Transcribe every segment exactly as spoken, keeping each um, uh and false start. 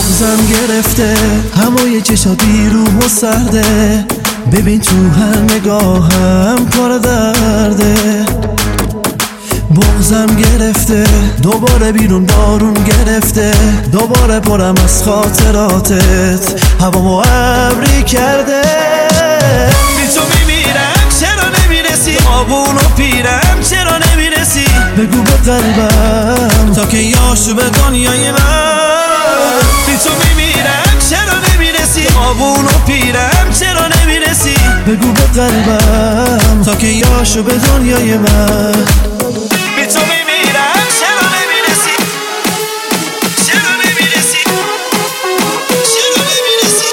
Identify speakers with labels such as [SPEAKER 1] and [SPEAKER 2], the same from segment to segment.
[SPEAKER 1] بغزم گرفته همای چشات بیروح و سرده، ببین تو هر نگاهم پر درده. بغزم گرفته دوباره بیرون بارون گرفته، دوباره پرم از خاطراتت هوامو ابری کرده. بی تو میمیرم چرا نمیرسی، آبون و پیرم چرا نمیرسی، بگو به قلبم تا که یاشو به دنیای من. بی تو میمیرم چرا نمیرسی، آبون و پیرم چرا نمیرسی، بگو به قلبم تا که یاشو به دنیای من. بی تو میمیرم چرا نمیرسی، چرا نمیرسی، چرا نمیرسی،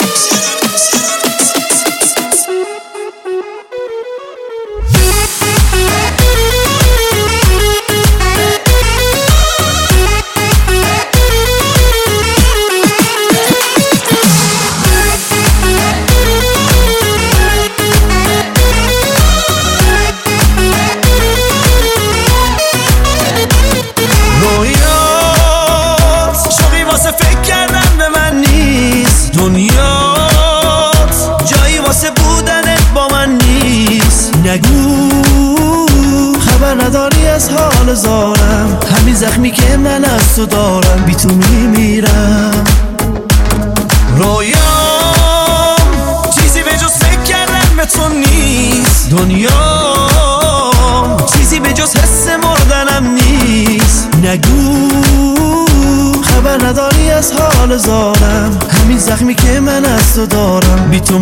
[SPEAKER 1] نگو خبر نداری از حال زارم، همین زخمی که من از تو دارم، بی تو میمیرم. رویام چیزی به جز فکر کردن به تو نیست، دنیام چیزی به جز حس مردنم نیست. نگو خبر نداری از حال زارم، همین زخمی که من از تو دارم، بی تو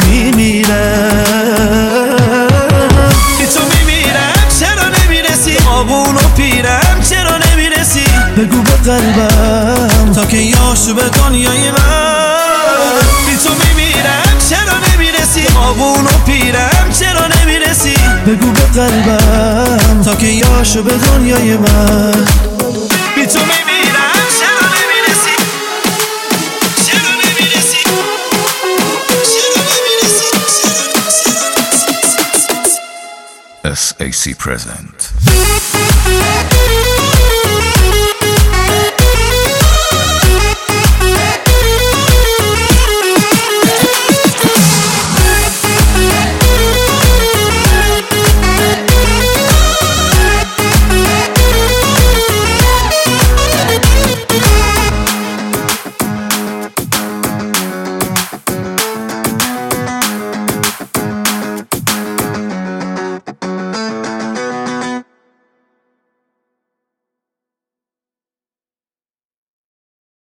[SPEAKER 1] میمیرم. بی تو میمیرم چرا نمیرسی، آبون و پیرم چرا نمیرسی، بگو به قلبم تا که یاشو به دنیای من. بی تو میمیرم چرا نمیرسی، آبون و پیرم چرا نمیرسی، بگو به قلبم تا که یاشو به دنیای من. بی تو میمیرم چرا نمیرسی، چرا نمیرسی، چرا نمیرسی.
[SPEAKER 2] S A C present.